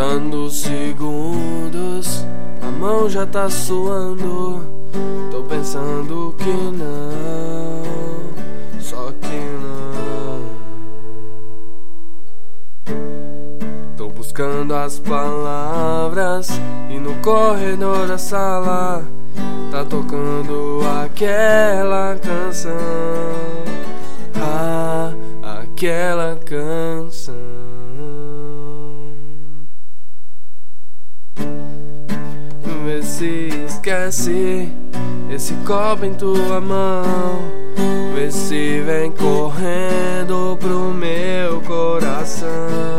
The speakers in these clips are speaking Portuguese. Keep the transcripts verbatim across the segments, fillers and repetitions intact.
contando segundos, a mão já tá suando. Tô pensando que não, só que não. Tô buscando as palavras e no corredor da sala tá tocando aquela canção. Ah, aquela canção. Vê se esquece esse copo em tua mão. Vê se vem correndo pro meu coração.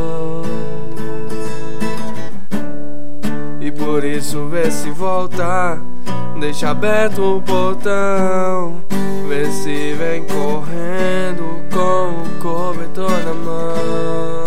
E por isso vê se volta, deixa aberto o portão. Vê se vem correndo com o cobertor na mão.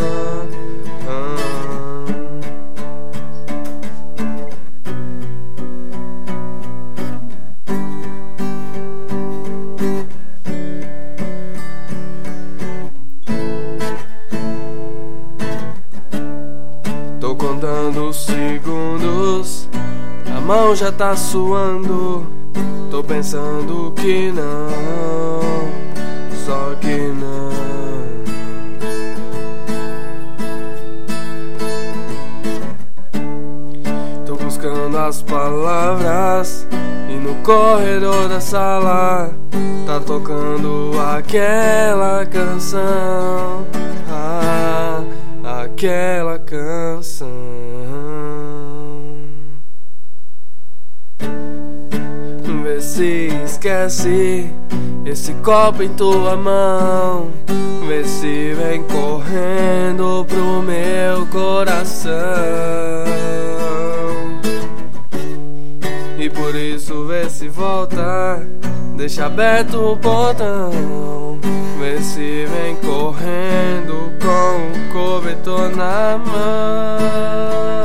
Tô contando segundos, a mão já tá suando. Tô pensando que não, só que não. Tô buscando as palavras e no corredor da sala tá tocando aquela canção. Ah, aquela canção. Vê se esquece esse copo em tua mão. Vê se vem correndo pro meu coração. E por isso vê se volta, deixa aberto o portão. Vê se vem correndo com o cobertor na mão.